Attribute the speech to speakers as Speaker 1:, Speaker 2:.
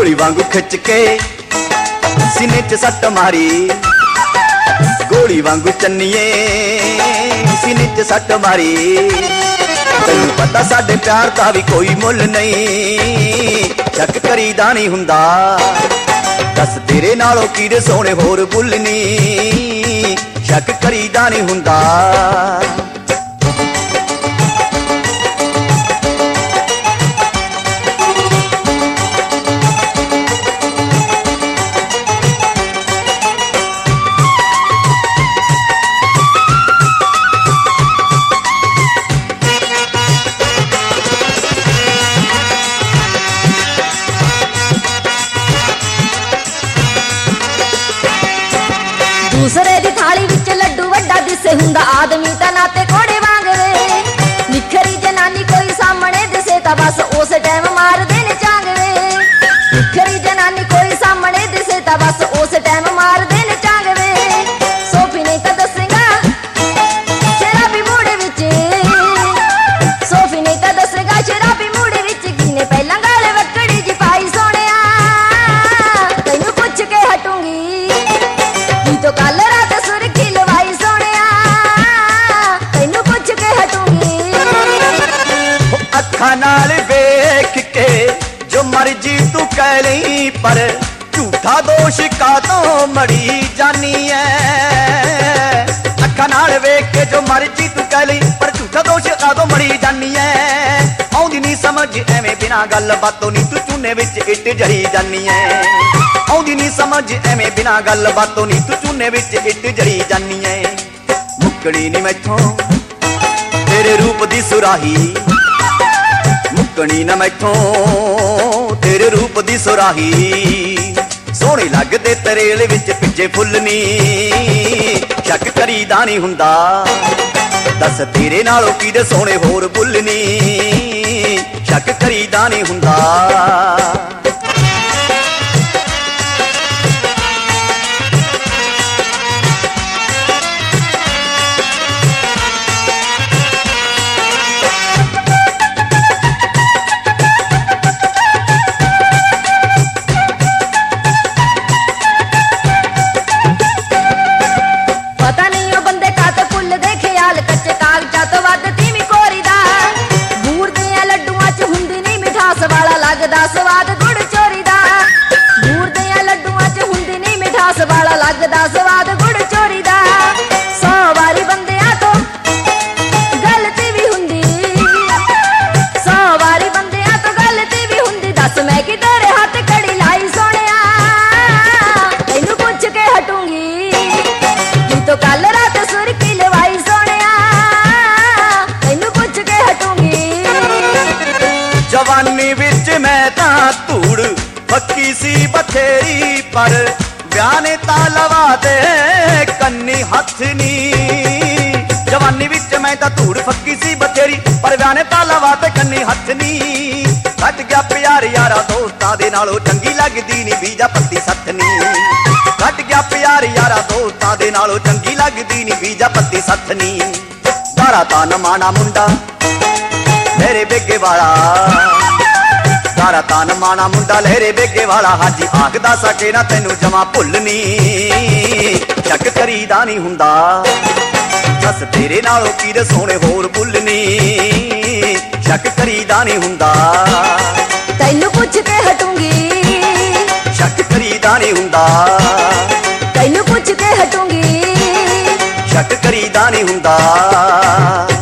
Speaker 1: गोली वांगू खिच के सीने च सट मारी, गोली वांगू चन्नीए सीने च सट मारी। तैनू पता साडे प्यार दा भी कोई मुल नहीं, शक करीदा नहीं हुंदा। दस तेरे नालों कीड़े सोने होर बुलनी, शक करीदा नहीं हुंदा।
Speaker 2: दूसरे दी थाली विच लड्डू वड्डा दिसे हुंदा, आदमी ता नाते घोड़े वांग वे। निखरी जनानी कोई सामने दिसे ता बस उस टाइम मार देने चांग वे। निखरी जनानी कोई सामने दिसे ता बस उस टाइम मार देने चांग वे। सोफी नहीं ता दसेगा शराबी मूड विच, सोफी नहीं ता दसेगा शराबी मूड विच किने पहला गाल वकड़ी जी पाई सोनिया। तैनू पुछ के हटूंगी तो कल रात सुर खिलवाई सोनिया, तैनू पुछ के हटूंगी।
Speaker 1: अखा नाल वेख के जो मर्जी तू कह लई, पर झूठा दोष का तो मड़ी जानी है। अखा नाल वेख के जो मर्जी तू कह लई, पर झूठा दोष का तो मड़ी जानी है। आउंदी नहीं समझ एवें बिना गल बातों नी तू चूने विच इट जड़ी जानी है। आउंदी नहीं समझ एवें बिना गल बातों नी तू चूने विच इट जड़ी जानी है। मुक्कड़ी नी मैथों तेरे रूप दी सुराही, मुक्कनी न मैथों तेरे रूप दी सुराही। सोहनी लगदे तरेल विच पिज्जे फुल्लनी, शक करीदा नहीं हुंदा। दस तेरे नालों कीड़े सोहने होर बुलनी, शक करीदा नहीं हुंदा।
Speaker 2: लगदा स्वाद गुड़ चोरी दा, बूर दियां लड्डूआं च हुंदी नहीं मिठास वाला लगदा स्वाद गुड़ चोरी दा। 100 वारी बंदियां तो गलती भी हुंदी, 100 वारी बंदियां तो गलती भी हुंदी। दस मैं कि तेरे हाथ कड़ी लाई सोनिया, तैनू पुछ के हटूंगी कि तो कल रात सुर खिलवाई सोनिया, तैनू पुछ के हटूंगी।
Speaker 1: जवानी विच मैं तां धूड़ फक्की सी बथेरी, पर ब्याह ने तां लवा दे कन्नी हथ नी। जवानी विच मैं तां धूड़ फक्की सी बथेरी, पर ब्याह ने तां लवा दे कन्नी हथ नी। घट गया प्यार यारा दोस्तां दे नालों चंगी लगदी नी बीजा पत्ती सथनी। घट गया प्यार यारा दोस्तां दे नालों चंगी लगदी नी बीजा पत्ती सथनी। दारा तां नमाना मुंडा लहरे बेगे वाला, सारा तान माना मुंडा लहरे बेगे वाला। हाजी आखदा सके ना तैनू जमा भुलनी, शक करीदा नहीं हुंदा। दस तेरे नालों कीड़े सोहने होर बुलनी, शक करीदा नहीं हुंदा।
Speaker 2: तैनू पुछ के हटूंगी,
Speaker 1: शक करीदा नहीं हुंदा।
Speaker 2: तैनू पुछ के हटूंगी,
Speaker 1: शक करीदा नहीं हुंदा।